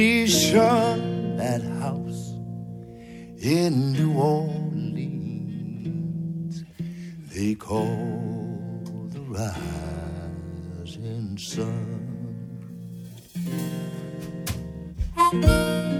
That house in New Orleans they call the rising sun.